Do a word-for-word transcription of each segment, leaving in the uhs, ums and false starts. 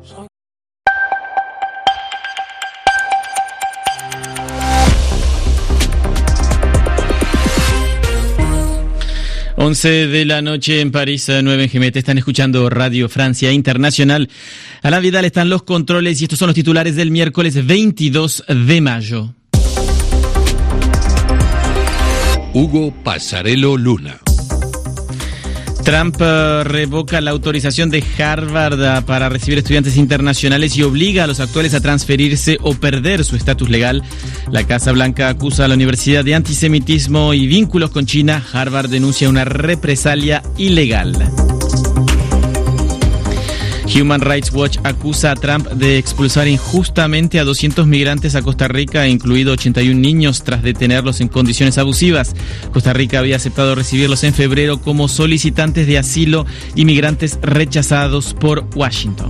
once de la noche en París, nueve en G M T. Están escuchando Radio Francia Internacional. Alain Vidal están los controles y estos son los titulares del miércoles veintidós de mayo. Hugo Passarello Luna. Trump uh, revoca la autorización de Harvard uh, para recibir estudiantes internacionales y obliga a los actuales a transferirse o perder su estatus legal. La Casa Blanca acusa a la universidad de antisemitismo y vínculos con China. Harvard denuncia una represalia ilegal. Human Rights Watch acusa a Trump de expulsar injustamente a doscientos migrantes a Costa Rica, incluido ochenta y un niños, tras detenerlos en condiciones abusivas. Costa Rica había aceptado recibirlos en febrero como solicitantes de asilo y migrantes rechazados por Washington.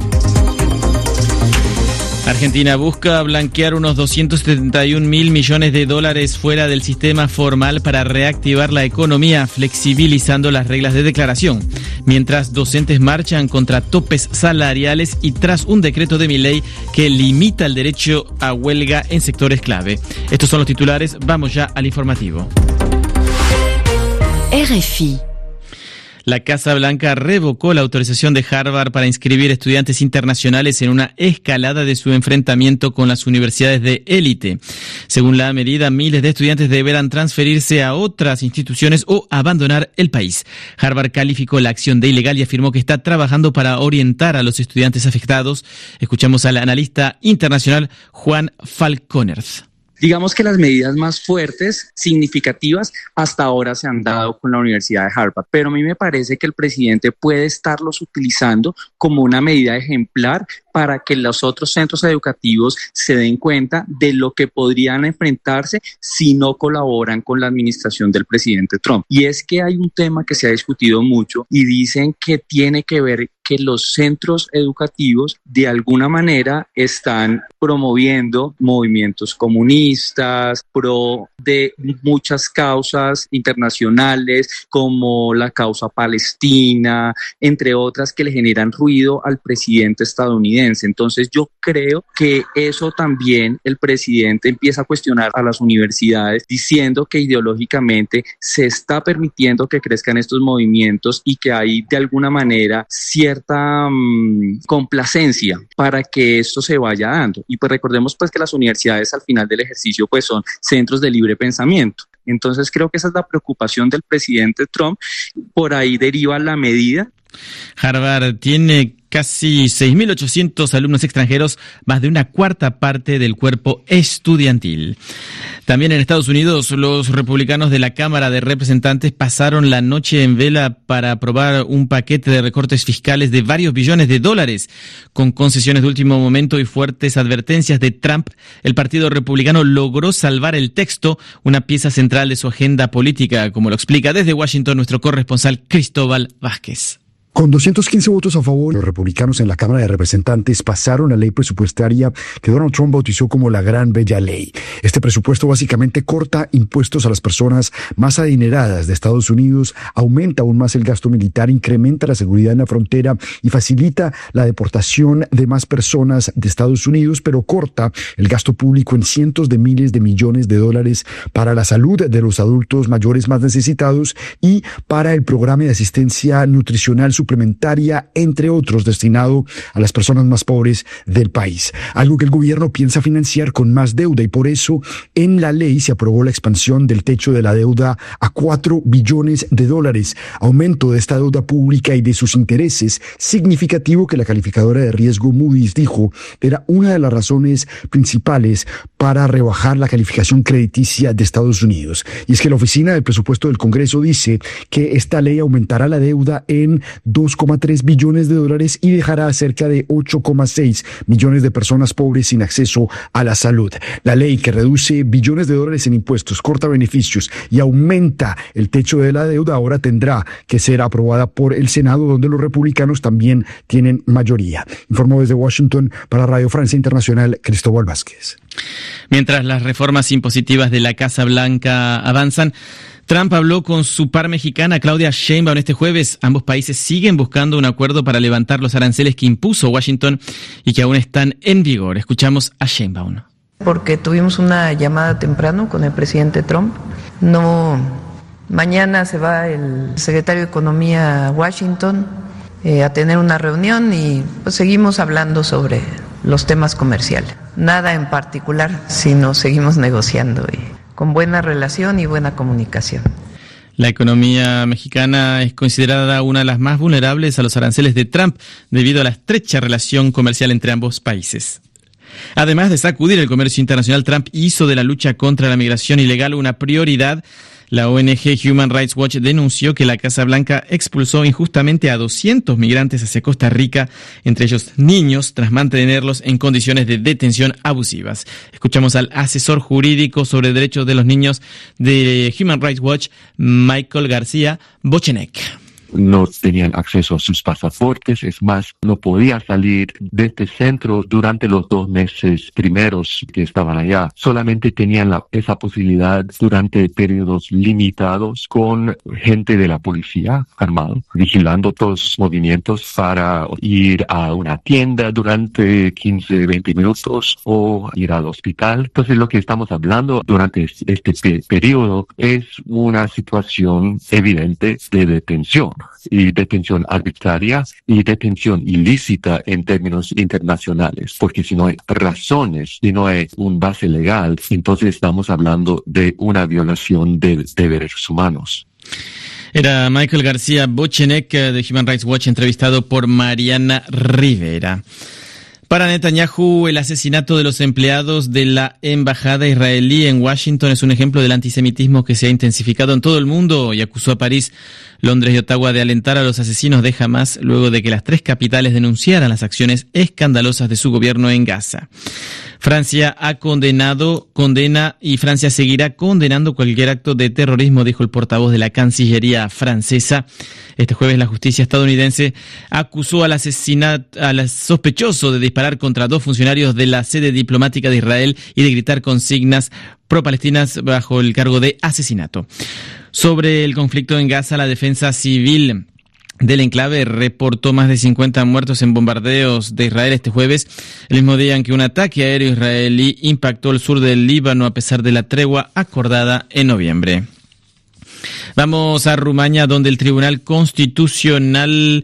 Argentina busca blanquear unos doscientos setenta y un mil millones de dólares fuera del sistema formal para reactivar la economía, flexibilizando las reglas de declaración. Mientras docentes marchan contra topes salariales y tras un decreto de Milei que limita el derecho a huelga en sectores clave. Estos son los titulares, vamos ya al informativo. R F I. La Casa Blanca revocó la autorización de Harvard para inscribir estudiantes internacionales en una escalada de su enfrentamiento con las universidades de élite. Según la medida, miles de estudiantes deberán transferirse a otras instituciones o abandonar el país. Harvard calificó la acción de ilegal y afirmó que está trabajando para orientar a los estudiantes afectados. Escuchamos al analista internacional Juan Falconerz. Digamos que las medidas más fuertes, significativas, hasta ahora se han dado con la Universidad de Harvard, pero a mí me parece que el presidente puede estarlos utilizando como una medida ejemplar para que los otros centros educativos se den cuenta de lo que podrían enfrentarse si no colaboran con la administración del presidente Trump. Y es que hay un tema que se ha discutido mucho y dicen que tiene que ver que los centros educativos de alguna manera están promoviendo movimientos comunistas, pro de muchas causas internacionales como la causa palestina, entre otras que le generan ruido al presidente estadounidense. Entonces yo creo que eso también el presidente empieza a cuestionar a las universidades diciendo que ideológicamente se está permitiendo que crezcan estos movimientos y que hay de alguna manera cierta um, complacencia para que esto se vaya dando. Y pues recordemos pues que las universidades al final del ejercicio pues son centros de libre pensamiento. Entonces creo que esa es la preocupación del presidente Trump, por ahí deriva la medida. Harvard tiene casi seis mil ochocientos alumnos extranjeros, más de una cuarta parte del cuerpo estudiantil. También en Estados Unidos, los republicanos de la Cámara de Representantes pasaron la noche en vela para aprobar un paquete de recortes fiscales de varios billones de dólares. Con concesiones de último momento y fuertes advertencias de Trump, el Partido Republicano logró salvar el texto, una pieza central de su agenda política, como lo explica desde Washington nuestro corresponsal Cristóbal Vázquez. Con doscientos quince votos a favor, los republicanos en la Cámara de Representantes pasaron la ley presupuestaria que Donald Trump bautizó como la Gran Bella Ley. Este presupuesto básicamente corta impuestos a las personas más adineradas de Estados Unidos, aumenta aún más el gasto militar, incrementa la seguridad en la frontera y facilita la deportación de más personas de Estados Unidos, pero corta el gasto público en cientos de miles de millones de dólares para la salud de los adultos mayores más necesitados y para el programa de asistencia nutricional suplementaria, entre otros, destinado a las personas más pobres del país. Algo que el gobierno piensa financiar con más deuda y por eso en la ley se aprobó la expansión del techo de la deuda a cuatro billones de dólares, aumento de esta deuda pública y de sus intereses significativo que la calificadora de riesgo Moody's dijo era una de las razones principales para rebajar la calificación crediticia de Estados Unidos. Y es que la Oficina del Presupuesto del Congreso dice que esta ley aumentará la deuda en dos coma tres billones de dólares y dejará a cerca de ocho coma seis millones de personas pobres sin acceso a la salud. La ley que reduce billones de dólares en impuestos, corta beneficios y aumenta el techo de la deuda ahora tendrá que ser aprobada por el Senado, donde los republicanos también tienen mayoría. Informó desde Washington para Radio Francia Internacional, Cristóbal Vázquez. Mientras las reformas impositivas de la Casa Blanca avanzan, Trump habló con su par mexicana Claudia Sheinbaum este jueves. Ambos países siguen buscando un acuerdo para levantar los aranceles que impuso Washington y que aún están en vigor. Escuchamos a Sheinbaum. Porque tuvimos una llamada temprano con el presidente Trump. No, mañana se va el secretario de Economía a Washington eh, a tener una reunión y pues seguimos hablando sobre los temas comerciales. Nada en particular, sino seguimos negociando y con buena relación y buena comunicación. La economía mexicana es considerada una de las más vulnerables a los aranceles de Trump debido a la estrecha relación comercial entre ambos países. Además de sacudir el comercio internacional, Trump hizo de la lucha contra la migración ilegal una prioridad. La O N G Human Rights Watch denunció que la Casa Blanca expulsó injustamente a doscientos migrantes hacia Costa Rica, entre ellos niños, tras mantenerlos en condiciones de detención abusivas. Escuchamos al asesor jurídico sobre derechos de los niños de Human Rights Watch, Michael García Bochenek. No tenían acceso a sus pasaportes, es más, no podía salir de este centro durante los dos meses primeros que estaban allá. Solamente tenían la, esa posibilidad durante periodos limitados con gente de la policía armado, vigilando todos sus movimientos para ir a una tienda durante quince, veinte minutos o ir al hospital. Entonces lo que estamos hablando durante este pe- periodo es una situación evidente de detención. Y detención arbitraria y detención ilícita en términos internacionales, porque si no hay razones, si no hay un base legal, entonces estamos hablando de una violación de, de derechos humanos. Era Michael García Bochenek de Human Rights Watch, entrevistado por Mariana Rivera. Para Netanyahu, el asesinato de los empleados de la embajada israelí en Washington es un ejemplo del antisemitismo que se ha intensificado en todo el mundo y acusó a París, Londres y Ottawa de alentar a los asesinos de Hamas luego de que las tres capitales denunciaran las acciones escandalosas de su gobierno en Gaza. Francia ha condenado, condena y Francia seguirá condenando cualquier acto de terrorismo, dijo el portavoz de la Cancillería francesa. Este jueves la justicia estadounidense acusó al asesinato, al sospechoso de disparar contra dos funcionarios de la sede diplomática de Israel y de gritar consignas pro-palestinas bajo el cargo de asesinato. Sobre el conflicto en Gaza, la defensa civil del enclave reportó más de cincuenta muertos en bombardeos de Israel este jueves, el mismo día en que un ataque aéreo israelí impactó el sur del Líbano a pesar de la tregua acordada en noviembre. Vamos a Rumania, donde el Tribunal Constitucional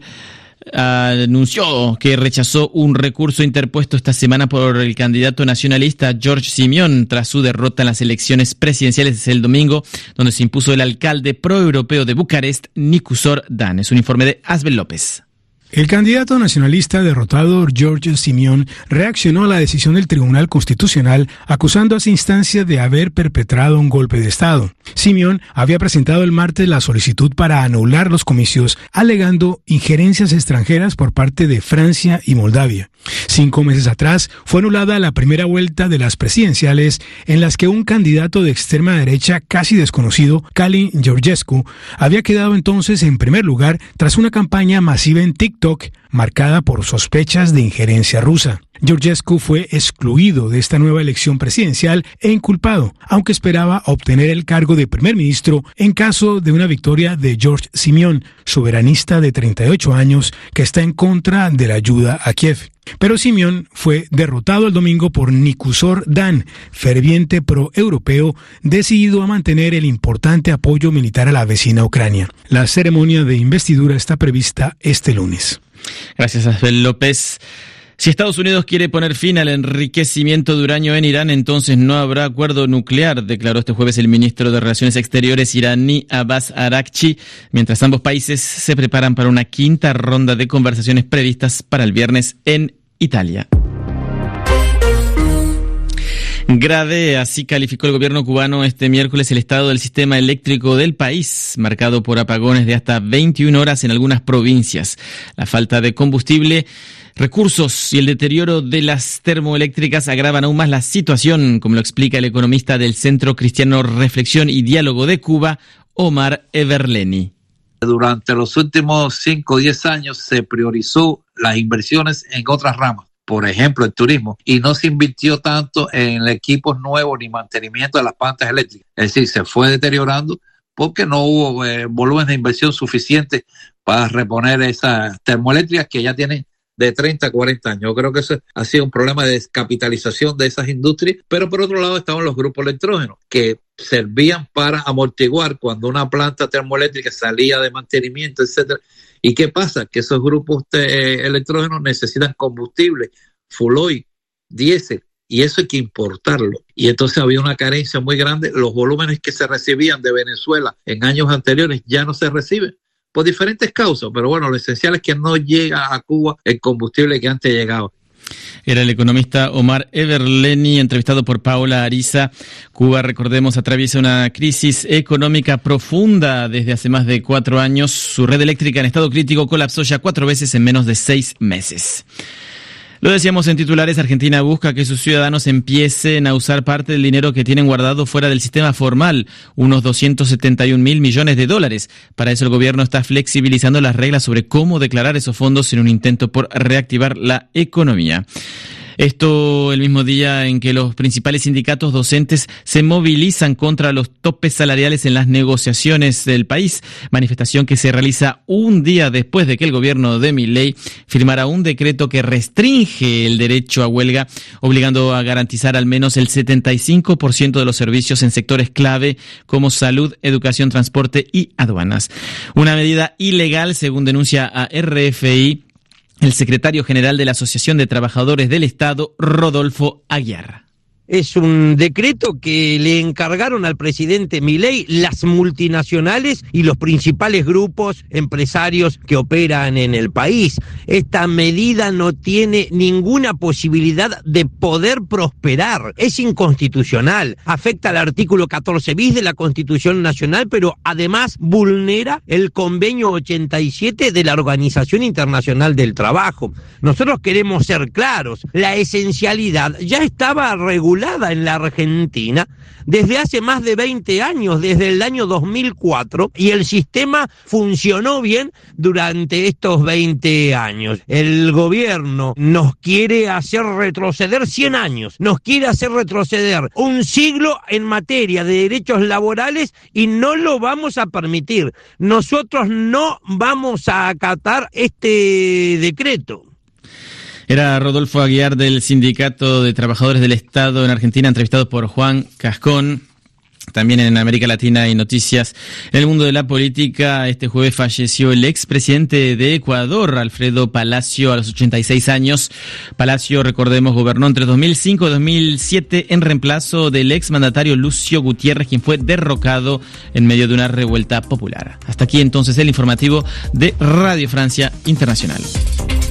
anunció que rechazó un recurso interpuesto esta semana por el candidato nacionalista George Simion tras su derrota en las elecciones presidenciales el domingo, donde se impuso el alcalde proeuropeo de Bucarest, Nicusor Dan. Es un informe de Asbel López. El candidato nacionalista derrotado, George Simion, reaccionó a la decisión del Tribunal Constitucional acusando a esa instancia de haber perpetrado un golpe de Estado. Simion había presentado el martes la solicitud para anular los comicios, alegando injerencias extranjeras por parte de Francia y Moldavia. Cinco meses atrás fue anulada la primera vuelta de las presidenciales en las que un candidato de extrema derecha casi desconocido, Calin Georgescu, había quedado entonces en primer lugar tras una campaña masiva en TikTok marcada por sospechas de injerencia rusa. Georgescu fue excluido de esta nueva elección presidencial e inculpado, aunque esperaba obtener el cargo de primer ministro en caso de una victoria de George Simion, soberanista de treinta y ocho años que está en contra de la ayuda a Kiev. Pero Simion fue derrotado el domingo por Nicusor Dan, ferviente pro-europeo, decidido a mantener el importante apoyo militar a la vecina Ucrania. La ceremonia de investidura está prevista este lunes. Gracias, Asbel López. Si Estados Unidos quiere poner fin al enriquecimiento de uranio en Irán, entonces no habrá acuerdo nuclear, declaró este jueves el ministro de Relaciones Exteriores iraní Abbas Araghchi, mientras ambos países se preparan para una quinta ronda de conversaciones previstas para el viernes en Italia. Grave, así calificó el gobierno cubano este miércoles el estado del sistema eléctrico del país, marcado por apagones de hasta veintiuna horas en algunas provincias. La falta de combustible, recursos y el deterioro de las termoeléctricas agravan aún más la situación, como lo explica el economista del Centro Cristiano Reflexión y Diálogo de Cuba, Omar Everleni. Durante los últimos cinco o diez años se priorizó las inversiones en otras ramas, por ejemplo el turismo, y no se invirtió tanto en equipos nuevos ni mantenimiento de las plantas eléctricas. Es decir, se fue deteriorando porque no hubo eh, volumen de inversión suficiente para reponer esas termoeléctricas que ya tienen de treinta a cuarenta años. Yo creo que eso ha sido un problema de descapitalización de esas industrias, pero por otro lado estaban los grupos electrógenos, que servían para amortiguar cuando una planta termoeléctrica salía de mantenimiento, etcétera. ¿Y qué pasa? Que esos grupos de electrógenos necesitan combustible, full oil, diésel, y eso hay que importarlo. Y entonces había una carencia muy grande. Los volúmenes que se recibían de Venezuela en años anteriores ya no se reciben, por diferentes causas, pero bueno, lo esencial es que no llega a Cuba el combustible que antes llegaba. Era el economista Omar Everleni, entrevistado por Paola Ariza. Cuba, recordemos, atraviesa una crisis económica profunda desde hace más de cuatro años. Su red eléctrica en estado crítico colapsó ya cuatro veces en menos de seis meses. Lo decíamos en titulares, Argentina busca que sus ciudadanos empiecen a usar parte del dinero que tienen guardado fuera del sistema formal, unos doscientos setenta y un mil millones de dólares. Para eso el gobierno está flexibilizando las reglas sobre cómo declarar esos fondos en un intento por reactivar la economía. Esto el mismo día en que los principales sindicatos docentes se movilizan contra los topes salariales en las negociaciones del país, manifestación que se realiza un día después de que el gobierno de Milei firmara un decreto que restringe el derecho a huelga, obligando a garantizar al menos el setenta y cinco por ciento de los servicios en sectores clave como salud, educación, transporte y aduanas. Una medida ilegal, según denuncia a R F I el secretario general de la Asociación de Trabajadores del Estado, Rodolfo Aguiar. Es un decreto que le encargaron al presidente Milei las multinacionales y los principales grupos empresarios que operan en el país. Esta medida no tiene ninguna posibilidad de poder prosperar. Es inconstitucional. Afecta al artículo catorce bis de la Constitución Nacional, pero además vulnera el convenio ochenta y siete de la Organización Internacional del Trabajo. Nosotros queremos ser claros. La esencialidad ya estaba regulada en la Argentina desde hace más de veinte años, desde el año dos mil cuatro, y el sistema funcionó bien durante estos veinte años. El gobierno nos quiere hacer retroceder cien años, nos quiere hacer retroceder un siglo en materia de derechos laborales y no lo vamos a permitir. Nosotros no vamos a acatar este decreto. Era Rodolfo Aguiar del Sindicato de Trabajadores del Estado en Argentina, entrevistado por Juan Cascón. También en América Latina hay noticias. En el mundo de la política, este jueves falleció el expresidente de Ecuador, Alfredo Palacio, a los ochenta y seis años. Palacio, recordemos, gobernó entre dos mil cinco y dos mil siete en reemplazo del exmandatario Lucio Gutiérrez, quien fue derrocado en medio de una revuelta popular. Hasta aquí entonces el informativo de Radio Francia Internacional.